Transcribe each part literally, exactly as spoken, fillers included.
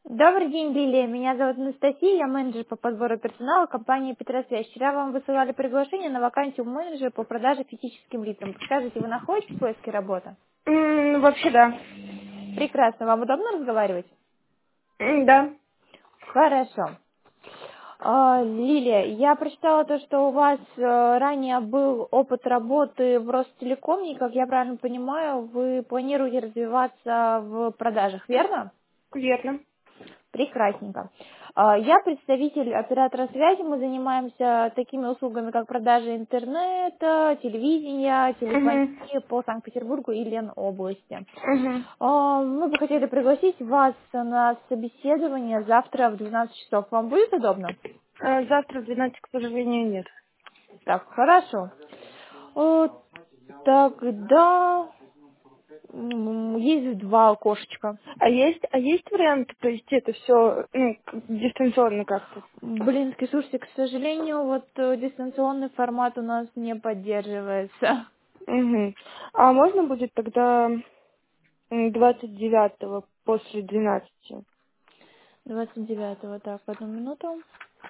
Добрый день, Лилия. Меня зовут Анастасия, я менеджер по подбору персонала компании «Петросвязь». Вчера вам высылали приглашение на вакансию менеджера по продаже физическим лицам. Скажите, вы находитесь в поиске работы? М, Вообще, да. Прекрасно. Вам удобно разговаривать? М, Да. Хорошо. А, Лилия, я прочитала то, что у вас э, ранее был опыт работы в Ростелекоме, и, как я правильно понимаю, вы планируете развиваться в продажах, верно? Верно. Прекрасненько. А, Я представитель оператора связи. Мы занимаемся такими услугами, как продажа интернета, телевидения, Угу. телефонии по Санкт-Петербургу и Ленобласти. Угу. А, Мы бы хотели пригласить вас на собеседование завтра в двенадцать часов. Вам будет удобно? Завтра в двенадцать, к сожалению, нет. Так, хорошо. О, Тогда м, есть два окошечка. А есть, а есть вариант провести это все дистанционно как-то? Блинский, слушайте, к сожалению, вот э, дистанционный формат у нас не поддерживается. Угу. А можно будет тогда м, двадцать девятого после двенадцати? двадцать девятого, так, одну минуту.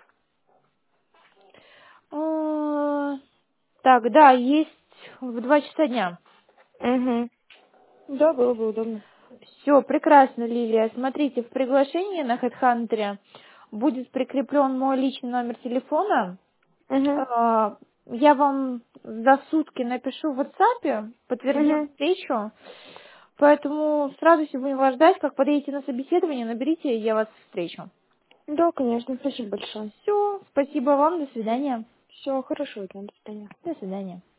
А, Так, да, есть в два часа дня. Угу. Да, было бы удобно. Все, прекрасно, Лилия. Смотрите, в приглашении на HeadHunter будет прикреплен мой личный номер телефона. Угу. А, Я вам за сутки напишу в WhatsApp, подтвердим Угу. встречу. Поэтому с радостью будем вас ждать, как подъедете на собеседование, наберите, и я вас встречу. Да, конечно. Спасибо большое. Все, спасибо вам, до свидания. Все, хорошо, да, до свидания. До свидания.